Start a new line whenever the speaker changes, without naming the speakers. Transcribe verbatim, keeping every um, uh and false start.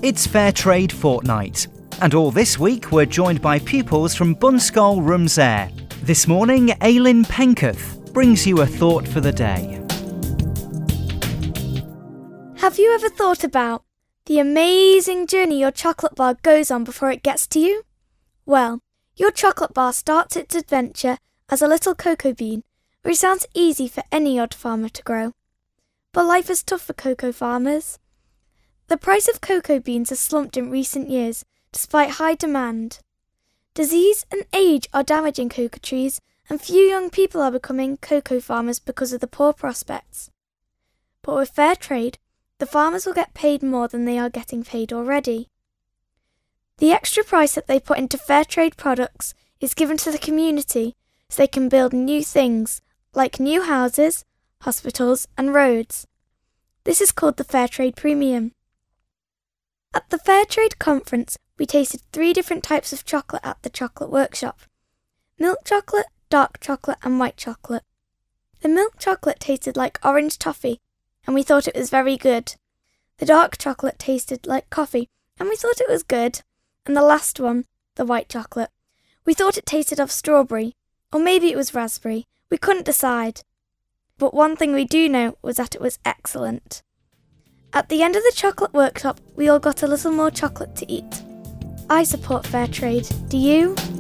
It's Fair Trade Fortnight, and all this week we're joined by pupils from Bunscoil Rumsayre. This morning, Aileen Penketh brings you a thought for the day.
Have you ever thought about the amazing journey your chocolate bar goes on before it gets to you? Well, your chocolate bar starts its adventure as a little cocoa bean, which sounds easy for any odd farmer to grow. But life is tough for cocoa farmers. The price of cocoa beans has slumped in recent years despite high demand. Disease and age are damaging cocoa trees, and few young people are becoming cocoa farmers because of the poor prospects. But with fair trade, the farmers will get paid more than they are getting paid already. The extra price that they put into fair trade products is given to the community so they can build new things like new houses, hospitals and roads. This is called the Fair Trade Premium. At the Fair Trade Conference, we tasted three different types of chocolate at the chocolate workshop: milk chocolate, dark chocolate and white chocolate. The milk chocolate tasted like orange toffee, and we thought it was very good. The dark chocolate tasted like coffee, and we thought it was good. And the last one, the white chocolate, we thought it tasted of strawberry, or maybe it was raspberry. We couldn't decide. But one thing we do know was that it was excellent. At the end of the chocolate workshop, we all got a little more chocolate to eat. I support fair trade. Do you?